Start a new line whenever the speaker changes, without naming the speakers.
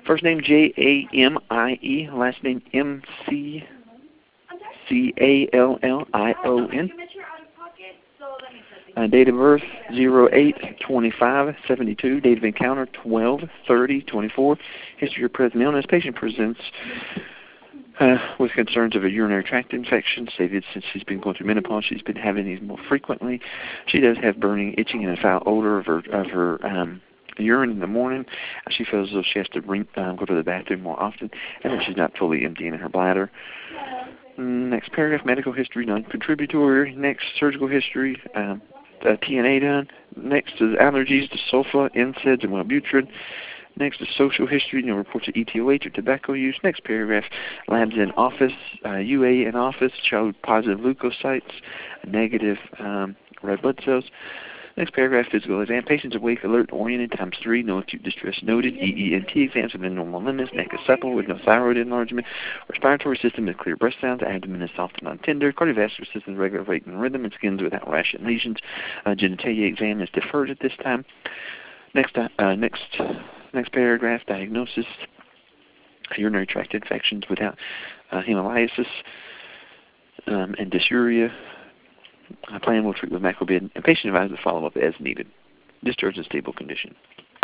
First name Jamie, last name Mccalllion. Date of birth 08/25/72. Date of encounter 12/30/24. History of present illness. Patient presents with concerns of a urinary tract infection. Stated since she's been going through menopause, she's been having these more frequently. She does have burning, itching, and a foul odor of her urine in the morning. She feels as though she has to go to the bathroom more often, and that she's not fully emptying her bladder. Next paragraph, medical history, non-contributory. Next, surgical history, TNA done. Next is allergies to sulfa, NSAIDs, and Wellbutrin. Next is social history, no reports of ETOH or tobacco use. Next paragraph, labs in office, UA in office, showed positive leukocytes, negative red blood cells. Next paragraph, physical exam. Patients awake, alert, oriented, ×3, no acute distress noted. EENT exams within normal limits. Neck is supple with no thyroid enlargement. Respiratory system is clear breath sounds. Abdomen is soft and non-tender. Cardiovascular system is regular rate and rhythm. And skin's without rash and lesions. Genitalia exam is deferred at this time. Next paragraph, diagnosis. Urinary tract infections without hemolysis and dysuria. Plan will treat with macrobid, and patient advised to follow up as needed. Discharge in stable condition.